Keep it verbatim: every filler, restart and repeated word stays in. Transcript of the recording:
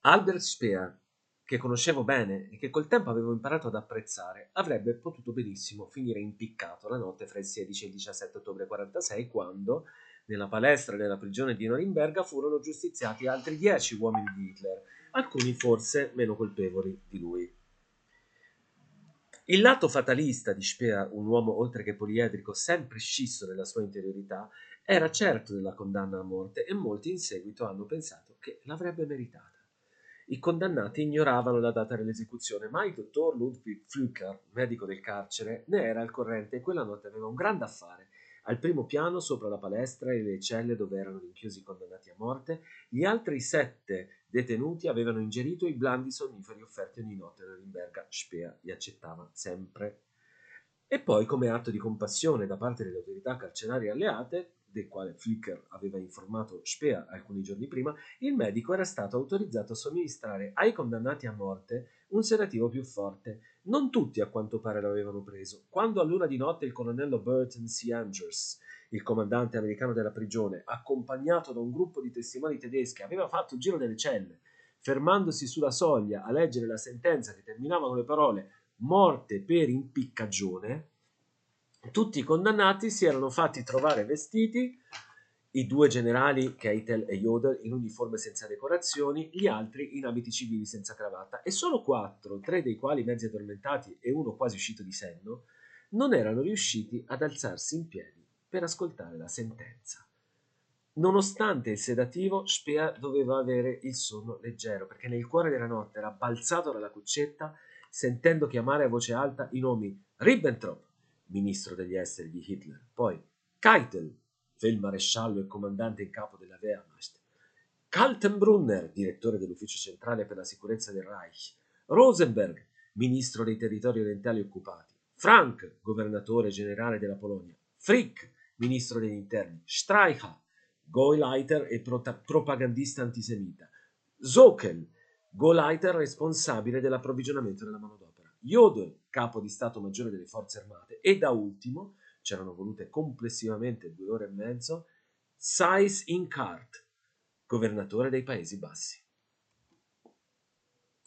Albert Speer, che conoscevo bene e che col tempo avevo imparato ad apprezzare, avrebbe potuto benissimo finire impiccato la notte fra il sedici e il diciassette ottobre quarantasei, quando, nella palestra della prigione di Norimberga, furono giustiziati altri dieci uomini di Hitler, alcuni forse meno colpevoli di lui. Il lato fatalista di Speer, un uomo oltre che poliedrico sempre scisso nella sua interiorità, era certo della condanna a morte e molti in seguito hanno pensato che l'avrebbe meritata. I condannati ignoravano la data dell'esecuzione, ma il dottor Ludwig Flücker, medico del carcere, ne era al corrente e quella notte aveva un grande affare. Al primo piano, sopra la palestra e le celle dove erano rinchiusi i condannati a morte, gli altri sette detenuti avevano ingerito i blandi sonniferi offerti ogni notte a Norimberga. Speer li accettava sempre. E poi, come atto di compassione da parte delle autorità carcerarie alleate, del quale Flücker aveva informato Speer alcuni giorni prima, il medico era stato autorizzato a somministrare ai condannati a morte un sedativo più forte. Non tutti, a quanto pare, lo avevano preso. Quando a luna di notte il colonnello Burton C. Andrews, il comandante americano della prigione, accompagnato da un gruppo di testimoni tedeschi, aveva fatto il giro delle celle, fermandosi sulla soglia a leggere la sentenza che terminava con le parole morte per impiccagione, tutti i condannati si erano fatti trovare vestiti, i due generali Keitel e Jodl in uniforme senza decorazioni, gli altri in abiti civili senza cravatta, e solo quattro, tre dei quali mezzi addormentati e uno quasi uscito di senno, non erano riusciti ad alzarsi in piedi per ascoltare la sentenza. Nonostante il sedativo, Speer doveva avere il sonno leggero, perché nel cuore della notte era balzato dalla cuccetta sentendo chiamare a voce alta i nomi Ribbentrop, ministro degli esteri di Hitler, poi Keitel, feldmaresciallo e comandante in capo della Wehrmacht, Kaltenbrunner, direttore dell'ufficio centrale per la sicurezza del Reich, Rosenberg, ministro dei territori orientali occupati, Frank, governatore generale della Polonia, Frick, ministro degli interni, Streicher, Gauleiter e prota- propagandista antisemita, Zokel, Gauleiter responsabile dell'approvvigionamento della manodopera, Jodl, capo di Stato Maggiore delle Forze Armate, e da ultimo, c'erano volute complessivamente due ore e mezzo, Seyss-Inquart, governatore dei Paesi Bassi.